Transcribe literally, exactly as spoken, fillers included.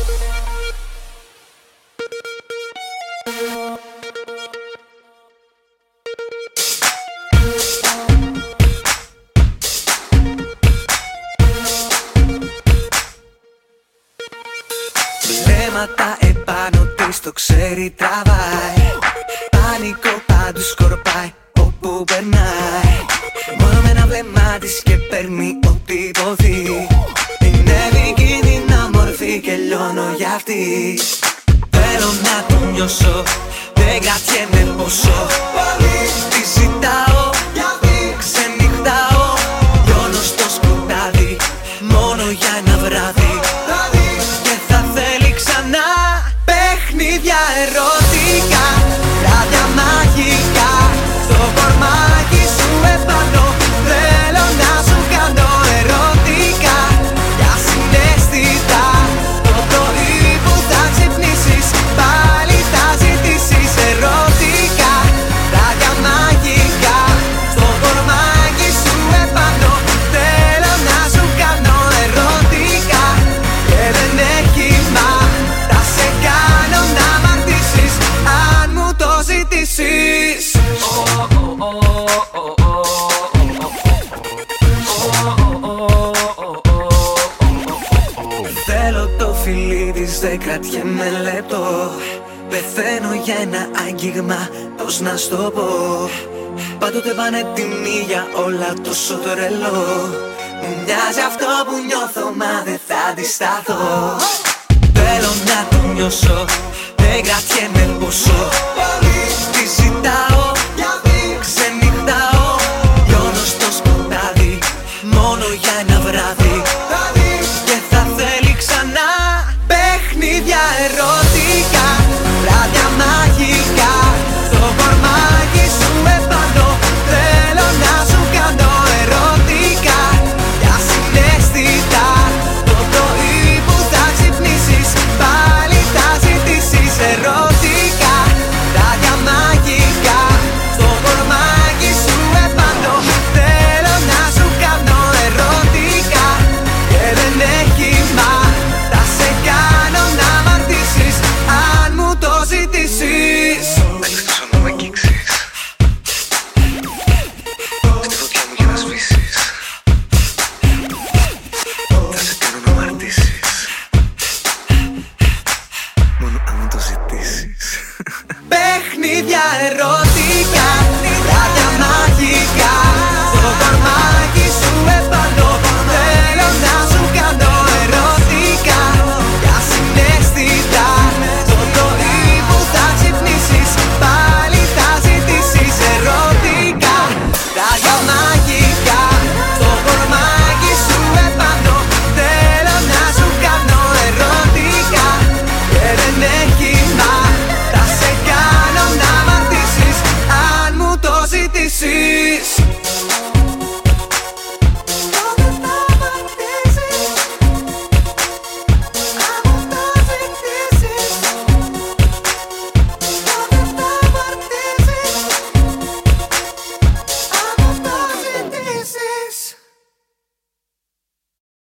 Βλέμματα επάνω της, το ξέρει τραβάει. Πανικό πάντου σκορπάει όπου περνάει. Μόνο με ένα βλέμμα της και παίρνει ό,τι υποθεί. Είναι επικίνδυνα μορφή και λιώνω για αυτή. Θέλω να το νιώσω, δεν κρατιέμαι πόσο τη ζητάω, ξενυχτάω. Λιώνω στο σκοτάδι, μόνο για ένα βράδυ. Και θα θέλει ξανά παιχνίδια ερωτικά, βράδια μαγικά. Στο κορμάκι σου επάνω θέλω να σου κάνω ερωτικά. Για συναίσθητα το πρωί που θα ξυπνήσεις, πάλι θα ζητήσεις ερωτικά. Βράδια μαγικά. Στο κορμάκι σου επάνω θέλω να σου κάνω ερωτικά. Και δεν έχει μα, θα σε κάνω να μ' αρτήσεις αν μου το ζητήσεις. Θέλω το φιλί της, δεν κρατιέμαι λεπτό. Πεθαίνω για ένα άγγιγμα, πώς να στο πω. Πάντοτε πανέτοιμη για όλα, τόσο τρελό. Μου μοιάζει αυτό που νιώθω, μα δεν θα αντισταθώ. Θέλω να το νιώσω, δεν κρατιέμαι πόσο.